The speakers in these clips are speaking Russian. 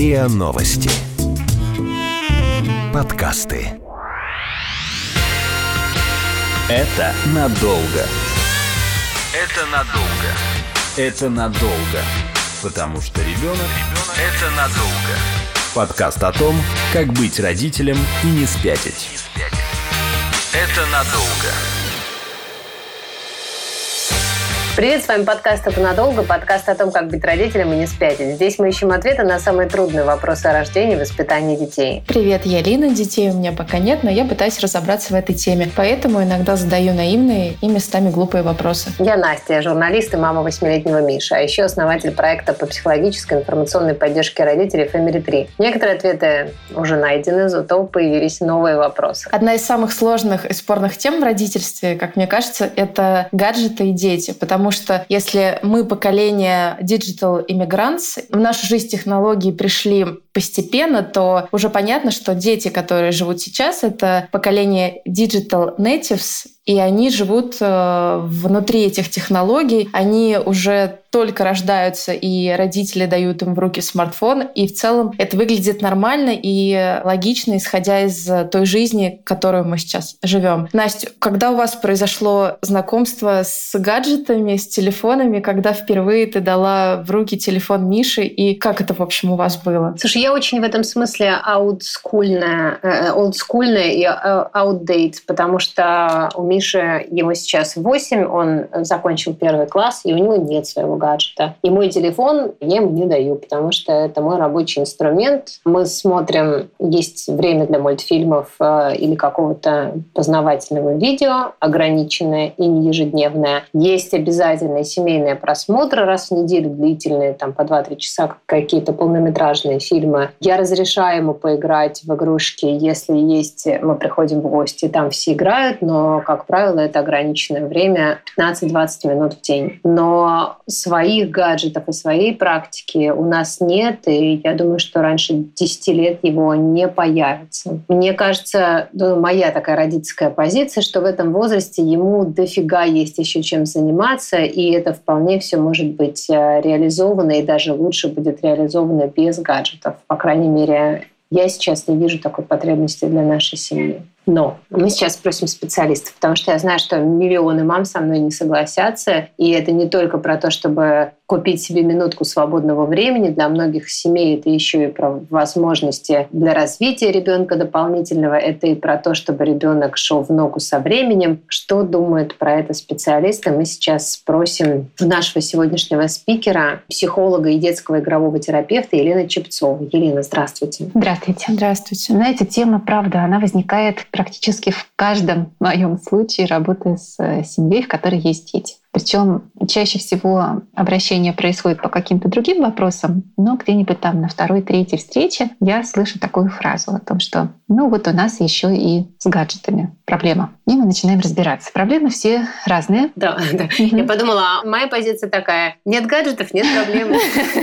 РИА Новости. Подкасты. Это надолго. Это надолго. Это надолго. Потому что ребенок – это надолго. Подкаст о том, как быть родителем и не спятить. Это надолго. Привет, с вами подкаст «Это надолго», подкаст о том, как быть родителем и не спятить. Здесь мы ищем ответы на самые трудные вопросы о рождении и воспитании детей. Привет, я Лина, детей у меня пока нет, но я пытаюсь разобраться в этой теме, поэтому иногда задаю наивные и местами глупые вопросы. Я Настя, я журналист и мама 8-летнего Миши, а еще основатель проекта по психологической информационной поддержке родителей Family Tree. Некоторые ответы уже найдены, зато появились новые вопросы. Одна из самых сложных и спорных тем в родительстве, как мне кажется, это гаджеты и дети, потому что если мы поколение digital immigrants, в нашу жизнь технологии пришли постепенно, то уже понятно, что дети, которые живут сейчас, это поколение digital natives, и они живут внутри этих технологий. Они уже только рождаются, и родители дают им в руки смартфон. И в целом это выглядит нормально и логично, исходя из той жизни, в которой мы сейчас живем. Настя, когда у вас произошло знакомство с гаджетами, с телефонами, когда впервые ты дала в руки телефон Миши, и как это, в общем, у вас было? Слушай, я очень в этом смысле олдскульная и outdate, потому что у Миши, ему сейчас 8, он закончил 1 класс, и у него нет своего гаджета. И мой телефон я ему не даю, потому что это мой рабочий инструмент. Мы смотрим, есть время для мультфильмов или какого-то познавательного видео, ограниченное и не ежедневное. Есть обязательные семейные просмотры раз в неделю, длительные, там по 2-3 часа, какие-то полнометражные фильмы. Я разрешаю ему поиграть в игрушки, если есть, мы приходим в гости, там все играют, но, как правило, это ограниченное время, 15-20 минут в день. Но своих гаджетов и своей практики у нас нет, и я думаю, что раньше 10 лет его не появится. Мне кажется, моя такая родительская позиция, что в этом возрасте ему дофига есть еще чем заниматься, и это вполне все может быть реализовано, и даже лучше будет реализовано без гаджетов. По крайней мере, я сейчас не вижу такой потребности для нашей семьи. Но мы сейчас спросим специалистов, потому что я знаю, что миллионы мам со мной не согласятся. И это не только про то, чтобы купить себе минутку свободного времени. Для многих семей это еще и про возможности для развития ребенка дополнительного. Это и про то, чтобы ребенок шел в ногу со временем. Что думают про это специалисты? Мы сейчас спросим у нашего сегодняшнего спикера, психолога и детского игрового терапевта Елены Чепцовой. Елена, здравствуйте. Здравствуйте. Здравствуйте. Знаете, тема, правда, она возникает практически в каждом моем случае работы с семьей, в которой есть дети. Причем чаще всего обращение происходит по каким-то другим вопросам, но где-нибудь там на 2-3 встрече я слышу такую фразу о том, что вот у нас еще и с гаджетами проблема. И мы начинаем разбираться. Проблемы все разные. Да. Я подумала, моя позиция такая: нет гаджетов, нет проблем.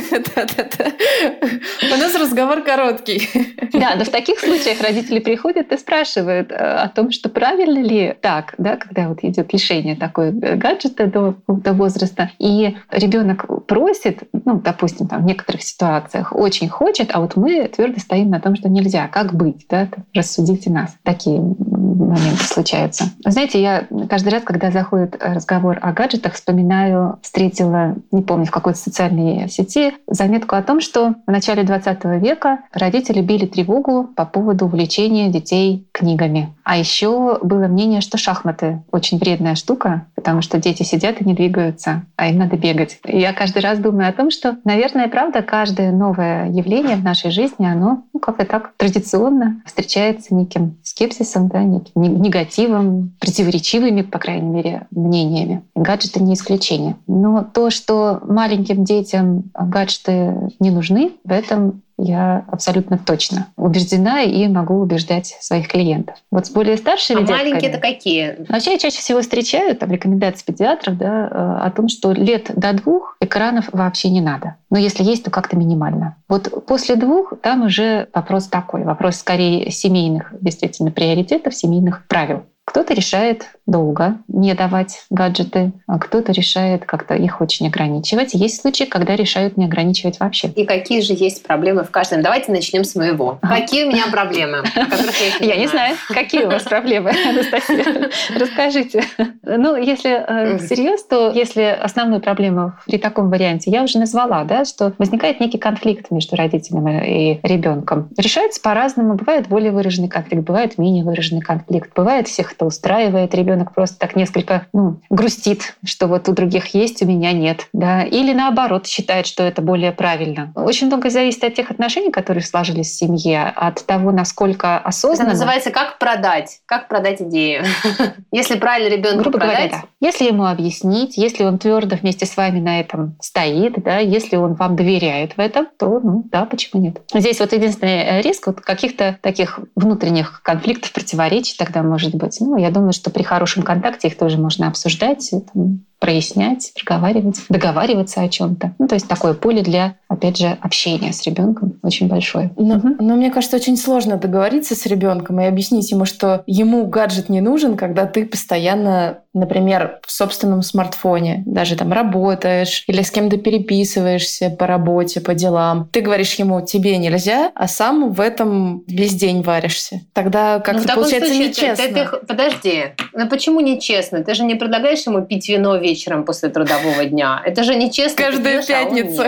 У нас разговор короткий. Да, но в таких случаях родители приходят и спрашивают о том, что правильно ли так, да, когда вот идет лишение такой гаджета до какого-то возраста, и ребенок просит, допустим, там, в некоторых ситуациях очень хочет, а вот мы твердо стоим на том, что нельзя. Как быть? Да? Рассудите нас. Такие моменты случаются. Знаете, я каждый раз, когда заходит разговор о гаджетах, встретила, не помню, в какой-то социальной сети, заметку о том, что в начале 20 века родители били тревогу по поводу увлечения детей книгами. А еще было мнение, что шахматы очень вредная штука, потому что дети сидят и не двигаются, а им надо бегать. И я каждый раз думаю о том, что, наверное, правда, каждое новое явление в нашей жизни, оно как-то так традиционно встречается неким скепсисом, да, неким негативом, противоречивыми, по крайней мере, мнениями. Гаджеты не исключение. Но то, что маленьким детям гаджеты не нужны, в этом я абсолютно точно убеждена и могу убеждать своих клиентов. Вот с более старшими детками... А маленькие-то какие? Вообще я чаще всего встречаю рекомендации педиатров, о том, что лет до 2 экранов вообще не надо. Но если есть, то как-то минимально. Вот после 2 там уже вопрос такой. Вопрос скорее семейных, действительно, приоритетов, семейных правил. Кто-то решает долго не давать гаджеты, а кто-то решает как-то их очень ограничивать. Есть случаи, когда решают не ограничивать вообще. И какие же есть проблемы в каждом? Давайте начнем с моего. Какие у меня проблемы? Я не знаю, какие у вас проблемы, Анастасия. Расскажите. Ну, если всерьез, то если основную проблему при таком варианте я уже назвала, да, что возникает некий конфликт между родителем и ребенком. Решается по-разному. Бывает более выраженный конфликт, бывает менее выраженный конфликт. Бывает всех это устраивает. Ребенок просто так несколько грустит, что вот у других есть, у меня нет. Да? Или наоборот считает, что это более правильно. Очень много зависит от тех отношений, которые сложились в семье, от того, насколько осознанно. Это называется «как продать идею». Если правильно ребенку продать. Да. Если ему объяснить, если он твердо вместе с вами на этом стоит, да, если он вам доверяет в этом, то да, почему нет? Здесь вот единственный риск вот каких-то таких внутренних конфликтов, противоречий тогда может быть. Я думаю, что при хорошем контакте их тоже можно обсуждать, прояснять, проговаривать, договариваться о чем-то. То есть такое поле для, опять же, общения с ребенком очень большое. Но мне кажется, очень сложно договориться с ребенком и объяснить ему, что ему гаджет не нужен, когда ты постоянно, например, в собственном смартфоне даже там работаешь или с кем-то переписываешься по работе, по делам. Ты говоришь ему, тебе нельзя, а сам в этом весь день варишься. Тогда как-то получается нечестно. Подожди, почему нечестно? Ты же не предлагаешь ему пить вино вечером после трудового дня. Это же нечестно. Каждую пятницу.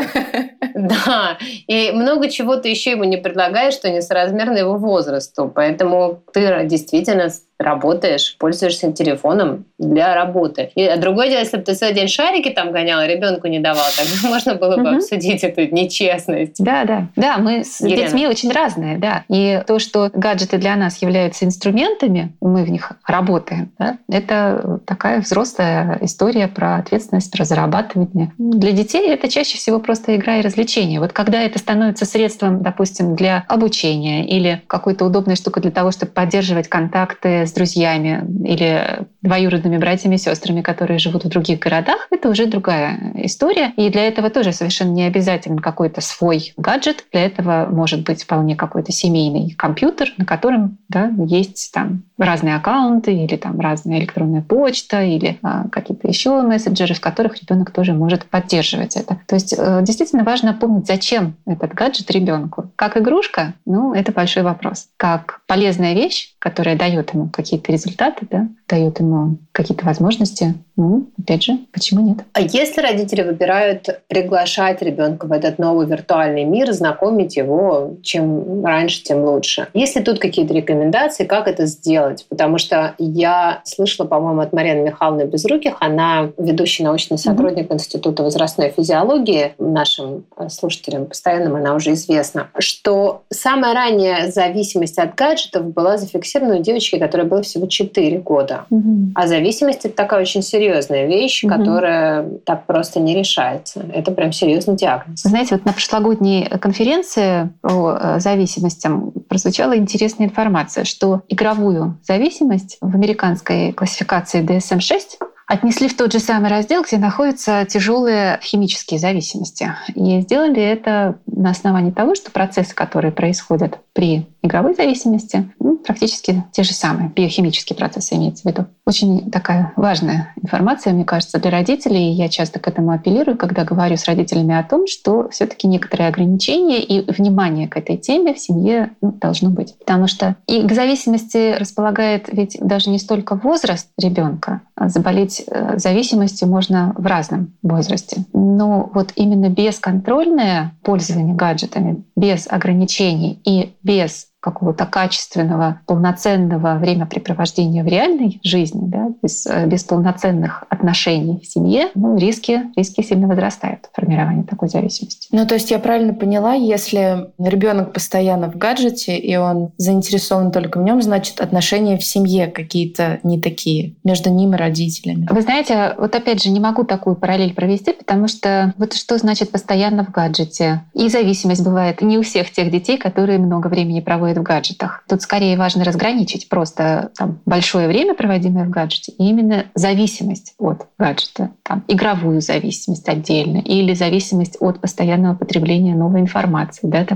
Да. И много чего ты еще ему не предлагаешь, что несоразмерно его возрасту. Поэтому ты действительно работаешь, пользуешься телефоном для работы. И другое дело, если бы ты целый день шарики там гонял, а ребенку не давал, тогда можно было бы обсудить эту нечестность. Да, мы с детьми очень разные, да. И то, что гаджеты для нас являются инструментами, мы в них работаем, да, это такая взрослая история про ответственность, про зарабатывание. Для детей это чаще всего просто игра и развлечение. Вот когда это становится средством, допустим, для обучения или какой-то удобной штукой для того, чтобы поддерживать контакты с друзьями или двоюродными братьями и сестрами, которые живут в других городах, это уже другая история. И для этого тоже совершенно не обязательно какой-то свой гаджет. Для этого может быть вполне какой-то семейный компьютер, на котором есть там разные аккаунты или там разная электронная почта или какие-то еще мессенджеры, в которых ребенок тоже может поддерживать это. То есть действительно важно помнить, зачем этот гаджет ребенку. Как игрушка, это большой вопрос. Как полезная вещь, которая дает ему какие-то результаты, дает ему какие-то возможности, опять же, почему нет? А если родители выбирают приглашать ребенка в этот новый виртуальный мир, знакомить его, чем раньше, тем лучше? Есть ли тут какие-то рекомендации, как это сделать? Потому что я слышала, по-моему, от Марины Михайловны Безруких, она ведущий научный сотрудник Института возрастной физиологии, нашим слушателям постоянным она уже известна, что самая ранняя зависимость от гаджетов была зафиксирована у девочки, которой было всего 4 года. А зависимость — это такая очень серьезная вещь, которая так просто не решается. Это прям серьезный диагноз. Знаете, вот на прошлогодней конференции по зависимостям прозвучала интересная информация, что игровую зависимость в американской классификации DSM-6 отнесли в тот же самый раздел, где находятся тяжелые химические зависимости. И сделали это на основании того, что процессы, которые происходят при игровой зависимости, практически те же самые. Биохимические процессы имеется в виду. Очень такая важная информация, мне кажется, для родителей. Я часто к этому апеллирую, когда говорю с родителями о том, что все-таки некоторые ограничения и внимание к этой теме в семье должно быть. Потому что и к зависимости располагает ведь даже не столько возраст ребенка, а заболеть зависимостью можно в разном возрасте. Но вот именно бесконтрольное пользование гаджетами, без ограничений и без какого-то качественного, полноценного времяпрепровождения в реальной жизни, без полноценных отношений в семье, риски сильно возрастают формирования такой зависимости. То есть я правильно поняла, если ребенок постоянно в гаджете и он заинтересован только в нем, значит, отношения в семье какие-то не такие между ним и родителями. Вы знаете, вот опять же не могу такую параллель провести, потому что вот что значит постоянно в гаджете? И зависимость бывает не у всех тех детей, которые много времени проводят в гаджетах. Тут скорее важно разграничить просто большое время, проводимое в гаджете, и именно зависимость от гаджета. Игровую зависимость отдельно или зависимость от постоянного потребления новой информации. Такое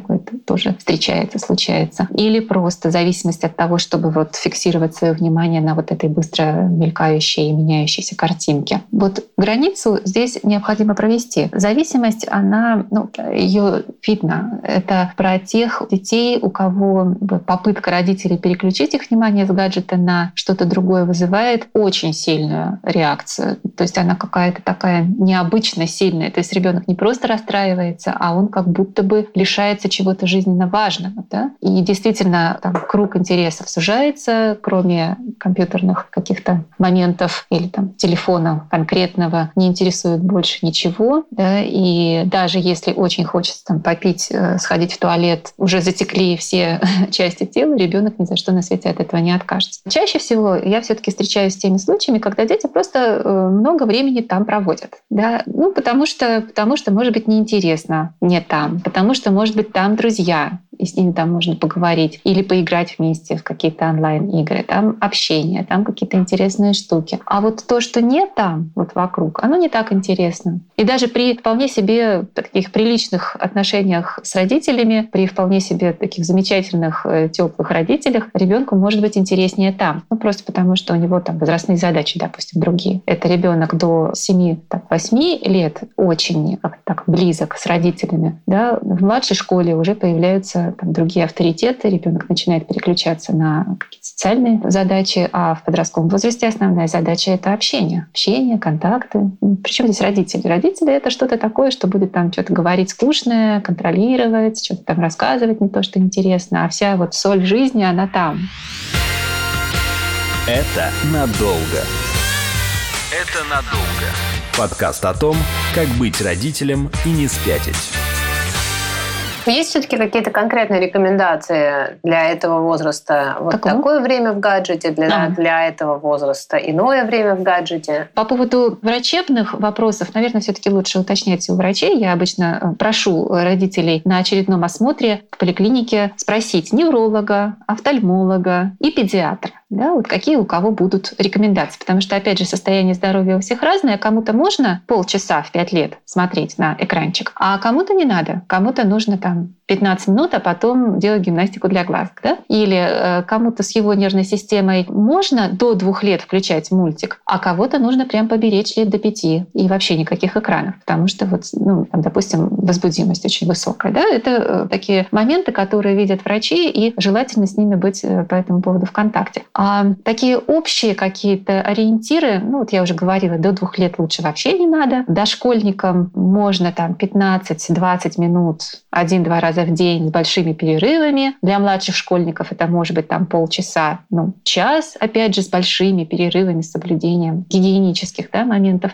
тоже встречается, случается. Или просто зависимость от того, чтобы вот фиксировать свое внимание на вот этой быстро мелькающей и меняющейся картинке. Вот границу здесь необходимо провести. Зависимость, она, ее видно. Это про тех детей, у кого попытка родителей переключить их внимание с гаджета на что-то другое вызывает очень сильную реакцию. То есть она какая-то такая необычно сильная. То есть ребенок не просто расстраивается, а он как будто бы лишается чего-то жизненно важного. Да? И действительно там круг интересов сужается, кроме компьютерных каких-то моментов или там телефона конкретного не интересует больше ничего. Да? И даже если очень хочется там попить, сходить в туалет, уже затекли все части тела, ребенок ни за что на свете от этого не откажется. Чаще всего я все-таки встречаюсь с теми случаями, когда дети просто много времени там проводят. Да? Потому что, может быть, неинтересно не там, потому что, может быть, там друзья, и с ними там можно поговорить или поиграть вместе в какие-то онлайн-игры, там общение, там какие-то интересные штуки. А вот то, что не там, вот вокруг, оно не так интересно. И даже при вполне себе таких приличных отношениях с родителями, при вполне себе таких замечательных, теплых родителях, ребенку может быть интереснее там. Просто потому, что у него там возрастные задачи, допустим, другие. Это ребенок до 7-8 лет очень так близок с родителями. Да? В младшей школе уже появляются там другие авторитеты, ребенок начинает переключаться на какие-то социальные задачи, а в подростковом возрасте основная задача — это общение. Общение, контакты. Причем здесь родители? Родители — это что-то такое, что будет там что-то говорить скучное, контролировать, что-то там рассказывать не то, что интересно, а вся вот соль жизни, она там. Это надолго. Это надолго. Подкаст о том, как быть родителем и не спятить. Есть все-таки какие-то конкретные рекомендации для этого возраста? Вот такое время в гаджете, для этого возраста иное время в гаджете? По поводу врачебных вопросов, наверное, все-таки лучше уточнять у врачей. Я обычно прошу родителей на очередном осмотре в поликлинике спросить невролога, офтальмолога и педиатра. Да, вот какие у кого будут рекомендации. Потому что, опять же, состояние здоровья у всех разное. Кому-то можно полчаса в 5 лет смотреть на экранчик, а кому-то не надо. Кому-то нужно там 15 минут, а потом делать гимнастику для глаз. Да? Или кому-то с его нервной системой можно до 2 лет включать мультик, а кого-то нужно прям поберечь лет до 5 и вообще никаких экранов. Потому что, вот, там, допустим, возбудимость очень высокая. Да? Это такие моменты, которые видят врачи, и желательно с ними быть по этому поводу в контакте. А такие общие какие-то ориентиры, вот я уже говорила, до 2 лет лучше вообще не надо. Дошкольникам можно там 15-20 минут 1-2 раза в день с большими перерывами. Для младших школьников это может быть там полчаса, час, опять же, с большими перерывами, с соблюдением гигиенических моментов.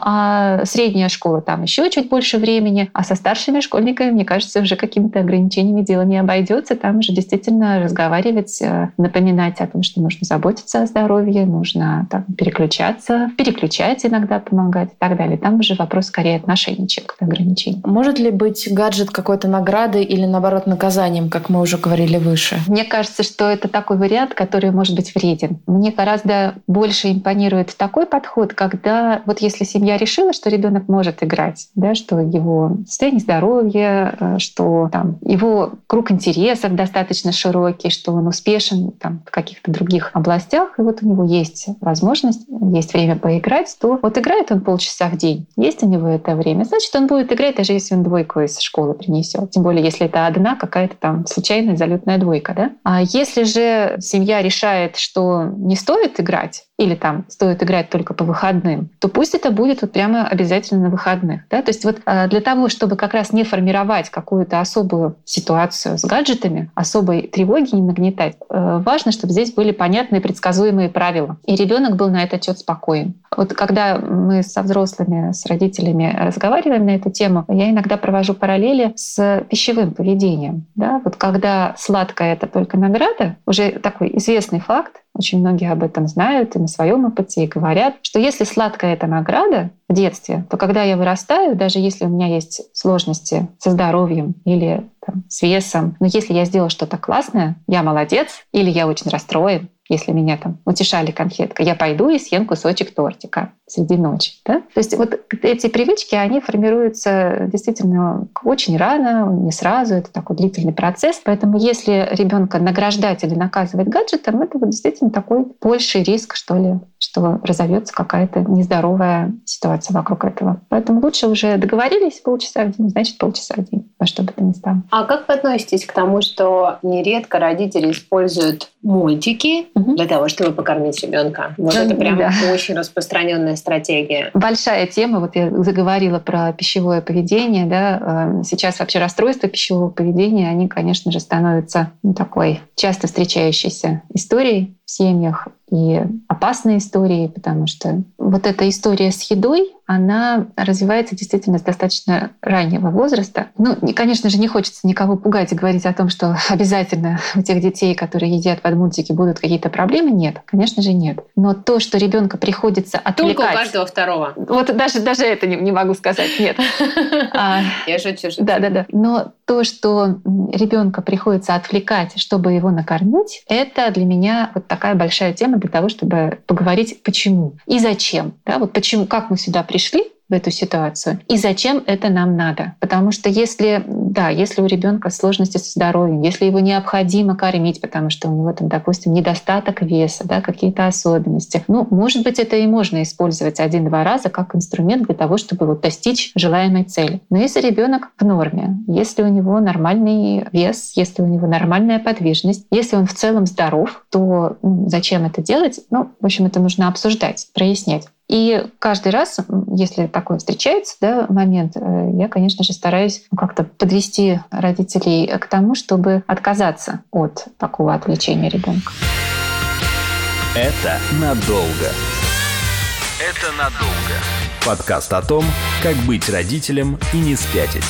А средняя школа там еще чуть больше времени, а со старшими школьниками, мне кажется, уже какими-то ограничениями дело не обойдется. Там уже действительно разговаривать, напоминать о том, что нужно заботиться о здоровье, нужно там переключать иногда, помогать и так далее. Там уже вопрос скорее отношений, чем ограничений. Может ли быть гаджет какой-то наградой или, наоборот, наказанием, как мы уже говорили выше? Мне кажется, что это такой вариант, который может быть вреден. Мне гораздо больше импонирует такой подход, когда вот если семья решила, что ребенок может играть, да, что его состояние здоровья, что там его круг интересов достаточно широкий, что он успешен там, в каких-то других областях, и вот у него есть возможность, есть время поиграть, то вот играет он полчаса в день, есть у него это время, значит, он будет играть, даже если он 2 из школы принесет. Тем более, если это одна какая-то там случайная залетная 2, да? А если же семья решает, что не стоит играть, или там стоит играть только по выходным, то пусть это будет вот прямо обязательно на выходных. Да? То есть вот для того, чтобы как раз не формировать какую-то особую ситуацию с гаджетами, особой тревоги не нагнетать, важно, чтобы здесь были понятные предсказуемые правила. И ребенок был на этот счет спокоен. Вот когда мы со взрослыми, с родителями разговариваем на эту тему, я иногда провожу параллели с пищевым поведением. Да? Вот когда сладкое — это только награда, уже такой известный факт, очень многие об этом знают и на своем опыте, и говорят, что если сладкое — это награда в детстве, то когда я вырастаю, даже если у меня есть сложности со здоровьем или там, с весом, но если я сделала что-то классное, я молодец, или я очень расстроен, если меня там утешали конфеткой, я пойду и съем кусочек тортика среди ночи. Да? То есть вот эти привычки, они формируются действительно очень рано, не сразу, это такой длительный процесс. Поэтому если ребенка награждать или наказывать гаджетом, это вот действительно такой больший риск, что ли, что разовьется какая-то нездоровая ситуация вокруг этого. Поэтому лучше уже договорились полчаса в день, значит полчаса в день, во что бы то ни стало. А как вы относитесь к тому, что нередко родители используют мультики для того, чтобы покормить ребенка? Вот это прям очень распространенная стратегия. Большая тема. Вот я заговорила про пищевое поведение. Да. Сейчас вообще расстройства пищевого поведения, они, конечно же, становятся такой часто встречающейся историей в семьях и опасной историей, потому что вот эта история с едой, она развивается действительно с достаточно раннего возраста. Ну, конечно же, не хочется никого пугать и говорить о том, что обязательно у тех детей, которые едят под мультики, будут какие-то проблемы. Нет, конечно же, нет. Но то, что ребенка приходится отвлекать... Только у каждого второго. Вот даже это не могу сказать, нет. Я шучу. Да. Но то, что ребенка приходится отвлекать, чтобы его накормить, это для меня вот такая большая тема для того, чтобы поговорить, почему и зачем. Да, вот почему, как мы сюда пришли в эту ситуацию и зачем это нам надо. Потому что если у ребенка сложности со здоровьем, если его необходимо кормить, потому что у него там, допустим, недостаток веса, да, какие-то особенности, может быть, это и можно использовать 1-2 раза как инструмент для того, чтобы вот достичь желаемой цели. Но если ребенок в норме, если у него нормальный вес, если у него нормальная подвижность, если он в целом здоров, то зачем это делать? В общем, это нужно обсуждать, прояснять. И каждый раз, если такое встречается, да, момент, я, конечно же, стараюсь как-то подвести родителей к тому, чтобы отказаться от такого отвлечения ребенка. Это надолго. Это надолго. Подкаст о том, как быть родителем и не спятить.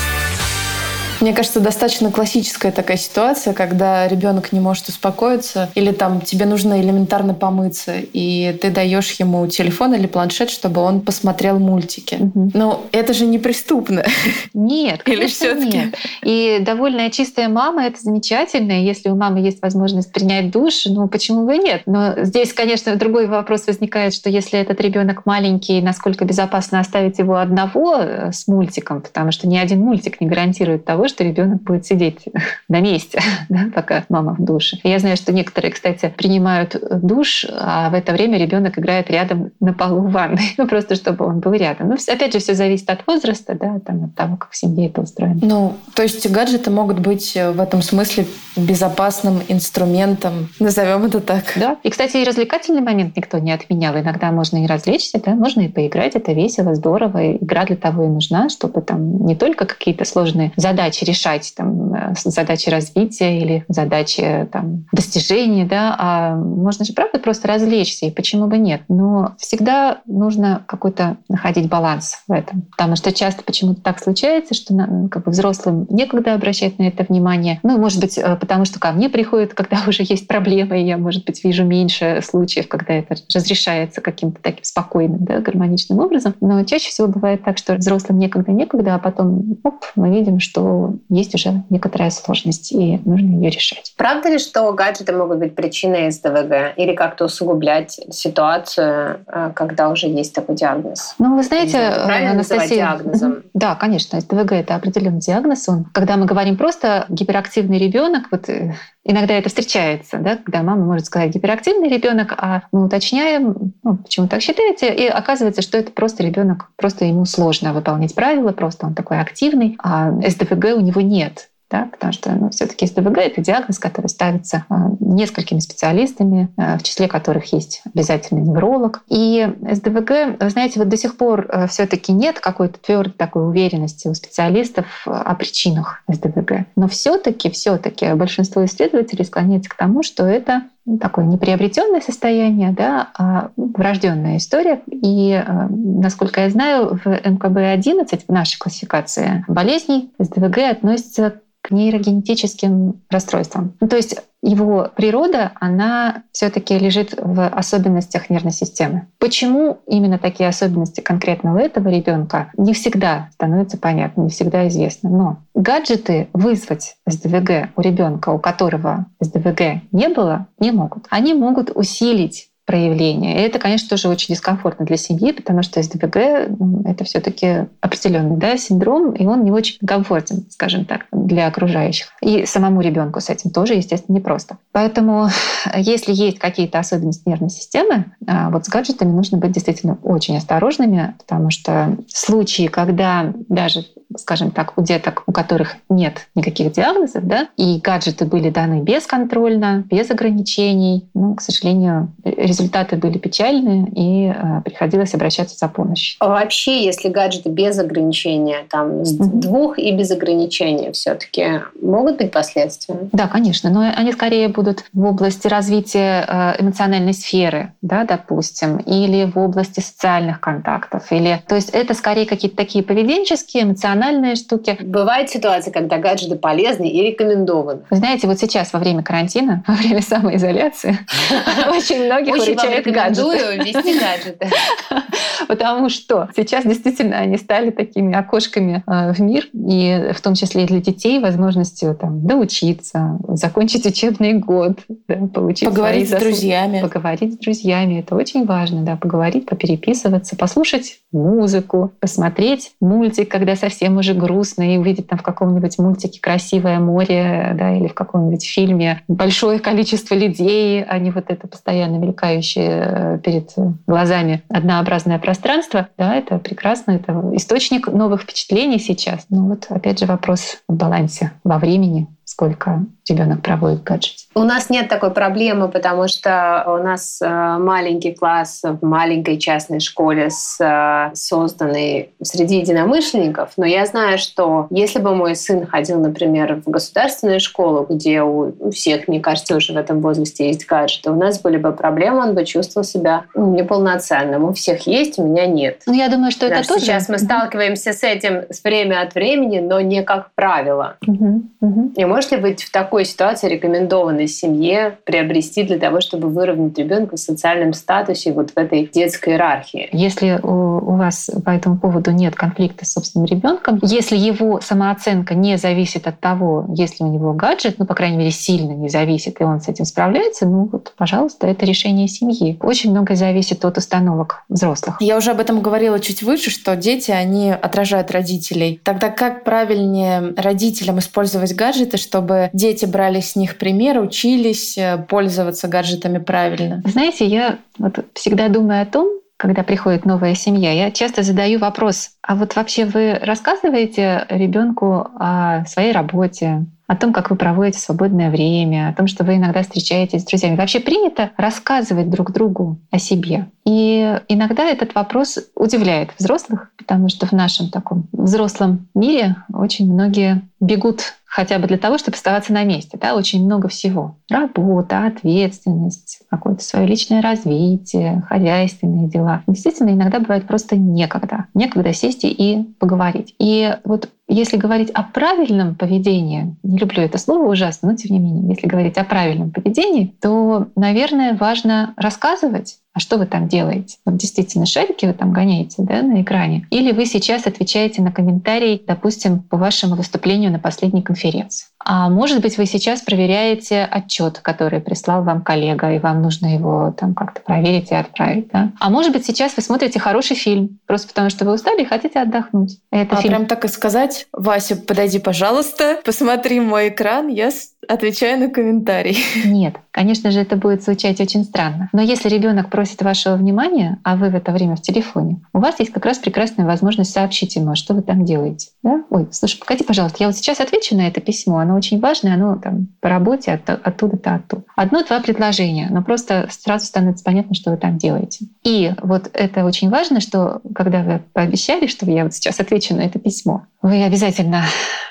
Мне кажется, достаточно классическая такая ситуация, когда ребенок не может успокоиться, или там тебе нужно элементарно помыться, и ты даешь ему телефон или планшет, чтобы он посмотрел мультики. Но это же не преступно. Нет, или все-таки нет. И довольная чистая мама — это замечательно. Если у мамы есть возможность принять душ, почему бы и нет? Но здесь, конечно, другой вопрос возникает, что если этот ребенок маленький, насколько безопасно оставить его одного с мультиком, потому что ни один мультик не гарантирует того, что ребенок будет сидеть на месте, да, пока мама в душе. Я знаю, что некоторые, кстати, принимают душ, а в это время ребенок играет рядом на полу в ванной, просто чтобы он был рядом. Опять же, все зависит от возраста, да, от того, как в семье это устроено. То есть гаджеты могут быть в этом смысле безопасным инструментом, назовем это так. Да. И, кстати, и развлекательный момент никто не отменял. Иногда можно и развлечься, да, можно и поиграть, это весело, здорово. И игра для того и нужна, чтобы там не только какие-то сложные задачи решать, там, задачи развития или задачи там, достижения, да, а можно же, правда, просто развлечься, и почему бы нет. Но всегда нужно какой-то находить баланс в этом. Потому что часто почему-то так случается, что взрослым некогда обращать на это внимание. Может быть, потому что ко мне приходят, когда уже есть проблемы, и я, может быть, вижу меньше случаев, когда это разрешается каким-то таким спокойным, да, гармоничным образом. Но чаще всего бывает так, что взрослым некогда, а потом мы видим, что есть уже некоторая сложность, и нужно ее решать. Правда ли, что гаджеты могут быть причиной СДВГ или как-то усугублять ситуацию, когда уже есть такой диагноз? Вы знаете, Анастасия, диагнозом? Да, конечно, СДВГ — это определенный диагноз. Когда мы говорим просто гиперактивный ребенок, иногда это встречается, да, когда мама может сказать гиперактивный ребенок, а мы уточняем, почему так считаете, и оказывается, что это просто ребенок, просто ему сложно выполнять правила, просто он такой активный, а СДВГ у него нет. Да, потому что все-таки СДВГ — это диагноз, который ставится несколькими специалистами, в числе которых есть обязательно невролог. И СДВГ, вы знаете, до сих пор все-таки нет какой-то твердой такой уверенности у специалистов о причинах СДВГ. Но все-таки большинство исследователей склоняется к тому, что это такое неприобретенное состояние, да, а врожденная история. И, насколько я знаю, в МКБ-11, в нашей классификации болезней, СДВГ относится к нейрогенетическим расстройствам. Ну, то есть его природа, она все-таки лежит в особенностях нервной системы. Почему именно такие особенности конкретно у этого ребенка, не всегда становится понятно, не всегда известно. Но гаджеты вызвать СДВГ у ребенка, у которого СДВГ не было, не могут. Они могут усилить проявления. И это, конечно, тоже очень дискомфортно для семьи, потому что СДВГ это все-таки определенный синдром, и он не очень комфортен, скажем так, для окружающих. И самому ребенку с этим тоже, естественно, непросто. Поэтому, если есть какие-то особенности нервной системы, вот с гаджетами нужно быть действительно очень осторожными, потому что случаи, когда даже, скажем так, у деток, у которых нет никаких диагнозов, и гаджеты были даны бесконтрольно, без ограничений, к сожалению, результаты были печальные, и приходилось обращаться за помощью. Вообще, если гаджеты без ограничения, там, с 2 и без ограничения, все-таки могут быть последствия? Да, конечно, но они скорее будут в области развития эмоциональной сферы, допустим, или в области социальных контактов. То есть это скорее какие-то такие поведенческие, эмоциональные штуки. Бывают ситуации, когда гаджеты полезны и рекомендованы. Вы знаете, вот сейчас во время карантина, во время самоизоляции, очень многих выручают гаджеты. Вести гаджеты. Потому что сейчас действительно они стали такими окошками в мир, и в том числе и для детей возможностью доучиться, закончить учебный год, получить поговорить с друзьями. Поговорить с друзьями. Это очень важно, поговорить, попереписываться, послушать музыку, посмотреть мультик, когда совсем уже грустно, и увидеть в каком-нибудь мультике красивое море, или в каком-нибудь фильме большое количество людей, а не вот это постоянно мелькающее перед глазами однообразное пространство. Да, это прекрасно, это источник новых впечатлений сейчас. Но вот опять же вопрос в балансе во времени, сколько ребенок проводит в гаджете. У нас нет такой проблемы, потому что у нас маленький класс в маленькой частной школе, созданной среди единомышленников. Но я знаю, что если бы мой сын ходил, например, в государственную школу, где у всех, мне кажется, уже в этом возрасте есть гаджеты, у нас были бы проблемы, он бы чувствовал себя неполноценным. У всех есть, у меня нет. Я думаю, что это тоже... Сейчас мы сталкиваемся с этим время от времени, но не как правило. И может ли быть в такой ситуации рекомендованной семье приобрести для того, чтобы выровнять ребенка в социальном статусе вот в этой детской иерархии? Если у вас по этому поводу нет конфликта с собственным ребенком, если его самооценка не зависит от того, есть ли у него гаджет, по крайней мере, сильно не зависит, и он с этим справляется, пожалуйста, это решение семьи. Очень многое зависит от установок взрослых. Я уже об этом говорила чуть выше, что дети, они отражают родителей. Тогда как правильнее родителям использовать гаджеты, чтобы дети брали с них пример, учились пользоваться гаджетами правильно? Знаете, я всегда думаю о том, когда приходит новая семья, я часто задаю вопрос: а вот вообще вы рассказываете ребенку о своей работе, о том, как вы проводите свободное время, о том, что вы иногда встречаетесь с друзьями? Вообще принято рассказывать друг другу о себе? И иногда этот вопрос удивляет взрослых, потому что в нашем таком взрослом мире очень многие бегут хотя бы для того, чтобы оставаться на месте. Очень много всего. Работа, ответственность, какое-то свое личное развитие, хозяйственные дела. Действительно, иногда бывает просто некогда. Некогда сесть и поговорить. И если говорить о правильном поведении, не люблю это слово ужасно, но тем не менее, если говорить о правильном поведении, то, наверное, важно рассказывать, а что вы там делаете? Действительно, шарики вы там гоняете, на экране? Или вы сейчас отвечаете на комментарий, допустим, по вашему выступлению на последней конференции? А может быть, вы сейчас проверяете отчет, который прислал вам коллега, и вам нужно его как-то проверить и отправить. А может быть, сейчас вы смотрите хороший фильм, просто потому что вы устали и хотите отдохнуть. Прям так и сказать: Вася, подойди, пожалуйста, посмотри мой экран, я отвечаю на комментарий. Нет, конечно же, это будет звучать очень странно. Но если ребенок просит вашего внимания, а вы в это время в телефоне, у вас есть как раз прекрасная возможность сообщить ему, что вы там делаете. Ой, слушай, погоди, пожалуйста, я сейчас отвечу на это письмо, оно очень важное, оно по работе оттуда-то оттуда. 1-2 предложения, но просто сразу становится понятно, что вы там делаете. И это очень важно, что когда вы пообещали, что я сейчас отвечу на это письмо, вы обязательно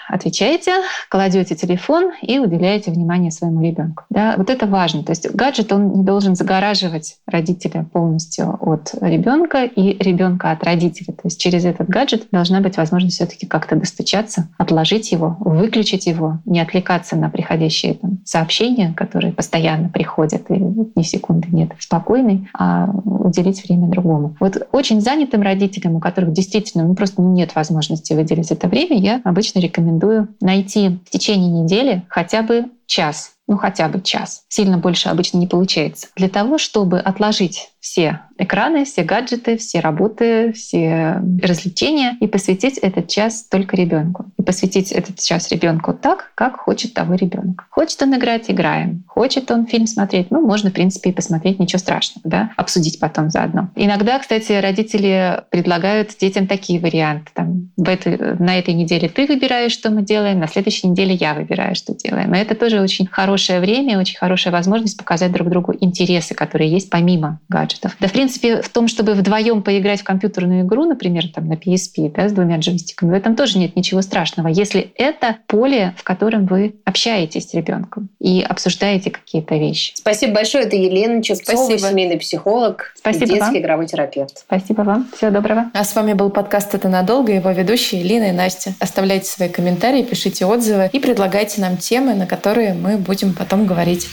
отвечаете, кладете телефон и уделяете внимание своему ребенку. Да? Вот это важно. То есть гаджет, он не должен загораживать родителя полностью от ребенка и ребенка от родителя. То есть через этот гаджет должна быть возможность все-таки как-то достучаться, отложить его, выключить его, не отвлекаться на приходящие сообщения, которые постоянно приходят, и ни секунды нет спокойной, а уделить время другому. Вот очень занятым родителям, у которых действительно просто нет возможности выделить это время, я обычно рекомендую найти в течение недели хотя бы час. Хотя бы час. Сильно больше обычно не получается. Для того, чтобы отложить все экраны, все гаджеты, все работы, все развлечения и посвятить этот час только ребенку. И посвятить этот час ребенку так, как хочет того ребенок. Хочет он играть — играем. Хочет он фильм смотреть — можно, в принципе, и посмотреть, ничего страшного, да? Обсудить потом заодно. Иногда, кстати, родители предлагают детям такие варианты. На этой неделе ты выбираешь, что мы делаем, на следующей неделе я выбираю, что делаем. И это тоже очень хорошее время, очень хорошая возможность показать друг другу интересы, которые есть помимо гаджетов. Да, в принципе, в том, чтобы вдвоем поиграть в компьютерную игру, например, на PSP, да, с 2 джойстиками, в этом тоже нет ничего страшного, если это поле, в котором вы общаетесь с ребенком и обсуждаете какие-то вещи. Спасибо большое. Это Елена Чепцова, семейный психолог, детский игровой терапевт. Спасибо вам. Всего доброго. А с вами был подкаст «Это надолго», его ведущие Лина и Настя. Оставляйте свои комментарии, пишите отзывы и предлагайте нам темы, на которые мы будем потом говорить.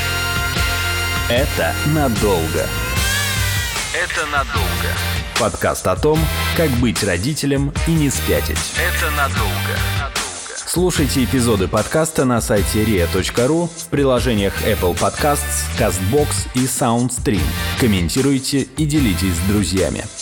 Это надолго. Это надолго. Подкаст о том, как быть родителем и не спятить. Это надолго. Слушайте эпизоды подкаста на сайте ria.ru, в приложениях Apple Podcasts, CastBox и SoundStream. Комментируйте и делитесь с друзьями.